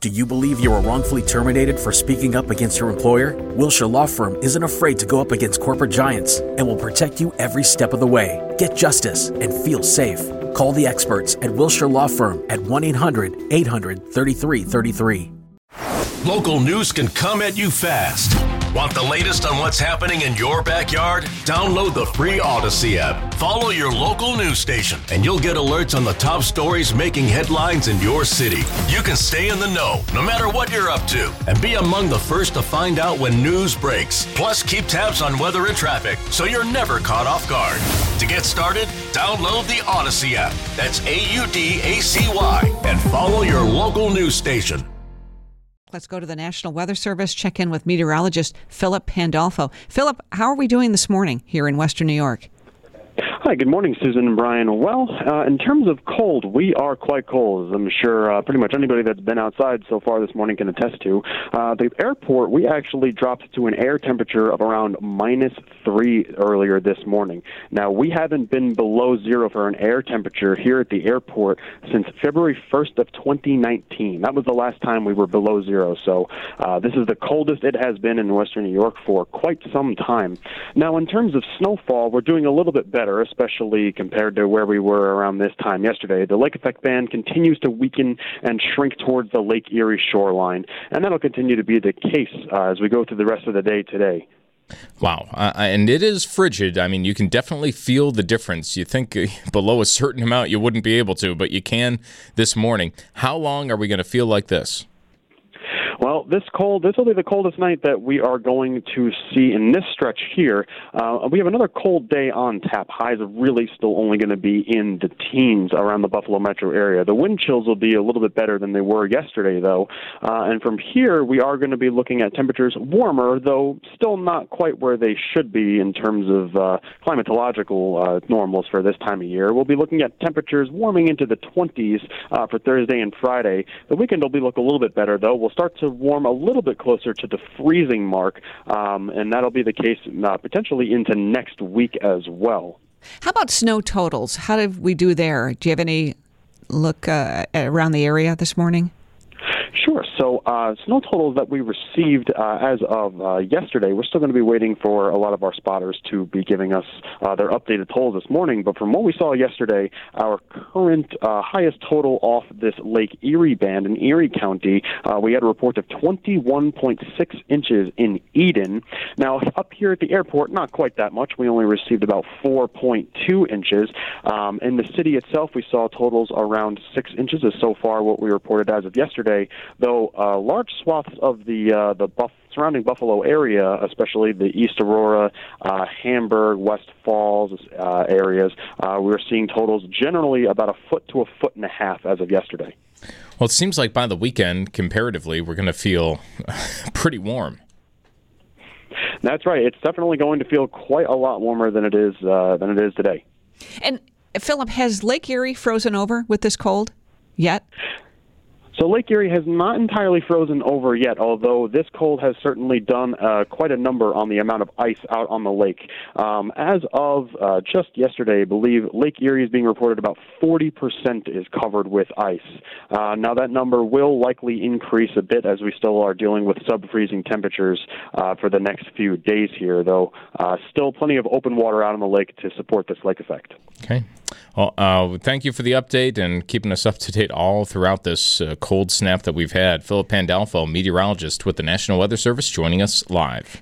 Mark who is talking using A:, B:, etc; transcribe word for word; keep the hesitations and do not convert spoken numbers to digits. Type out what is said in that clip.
A: Do you believe you were wrongfully terminated for speaking up against your employer? Wilshire Law Firm isn't afraid to go up against corporate giants and will protect you every step of the way. Get justice and feel safe. Call the experts at Wilshire Law Firm at one eight hundred eight hundred thirty-three thirty-three.
B: Local news can come at you fast. Want the latest on what's happening in your backyard? Download the free Odyssey app. Follow your local news station, and you'll get alerts on the top stories making headlines in your city. You can stay in the know, no matter what you're up to, and be among the first to find out when news breaks. Plus, keep tabs on weather and traffic, so you're never caught off guard. To get started, download the Odyssey app. That's A U D A C Y, and follow your local news station.
C: Let's go to the National Weather Service, check in with meteorologist Philip Pandolfo. Philip, how are we doing this morning here in Western New York?
D: Hi, good morning, Susan and Brian. Well, uh, in terms of cold, we are quite cold, as I'm sure uh, pretty much anybody that's been outside so far this morning can attest to. Uh, the airport, we actually dropped to an air temperature of around minus three earlier this morning. Now, we haven't been below zero for an air temperature here at the airport since February first of twenty nineteen. That was the last time we were below zero, so uh, this is the coldest it has been in Western New York for quite some time. Now, in terms of snowfall, we're doing a little bit better, especially compared to where we were around this time yesterday. The lake effect band continues to weaken and shrink towards the Lake Erie shoreline, and that'll continue to be the case uh, as we go through the rest of the day today.
E: Wow, uh, and it is frigid. I mean, you can definitely feel the difference. You think below a certain amount you wouldn't be able to, but you can this morning. How long are we going to feel like this?
D: Well, this cold, this will be the coldest night that we are going to see in this stretch here. Uh, we have another cold day on tap. Highs are really still only going to be in the teens around the Buffalo metro area. The wind chills will be a little bit better than they were yesterday, though. Uh, and from here, we are going to be looking at temperatures warmer, though still not quite where they should be in terms of uh, climatological uh, normals for this time of year. We'll be looking at temperatures warming into the twenties uh, for Thursday and Friday. The weekend will be look a little bit better, though. We'll start to warm a little bit closer to the freezing mark, um, and that'll be the case uh, potentially into next week as well.
C: How about snow totals? How did we do there? Do you have any look uh, around the area this morning?
D: Sure. So uh, snow totals that we received uh, as of uh, yesterday, we're still going to be waiting for a lot of our spotters to be giving us uh, their updated totals this morning. But from what we saw yesterday, our current uh, highest total off this Lake Erie band in Erie County, uh, we had a report of twenty-one point six inches in Eden. Now, up here at the airport, not quite that much. We only received about four point two inches. Um, in the city itself, we saw totals around six inches is so far what we reported as of yesterday. Though uh, large swaths of the uh, the buff- surrounding Buffalo area, especially the East Aurora, uh, Hamburg, West Falls uh, areas, uh, we're seeing totals generally about a foot to a foot and a half as of yesterday.
E: Well, it seems like by the weekend, comparatively, we're going to feel pretty warm.
D: That's right. It's definitely going to feel quite a lot warmer than it is uh, than it is today.
C: And Philip, has Lake Erie frozen over with this cold yet?
D: So Lake Erie has not entirely frozen over yet, although this cold has certainly done uh, quite a number on the amount of ice out on the lake. Um, as of uh, just yesterday, I believe Lake Erie is being reported about forty percent is covered with ice. Uh, now that number will likely increase a bit as we still are dealing with sub-freezing temperatures uh, for the next few days here, though uh, still plenty of open water out on the lake to support this lake effect.
E: Okay. Well, uh, thank you for the update and keeping us up to date all throughout this uh, cold snap that we've had. Philip Pandolfo, meteorologist with the National Weather Service, joining us live.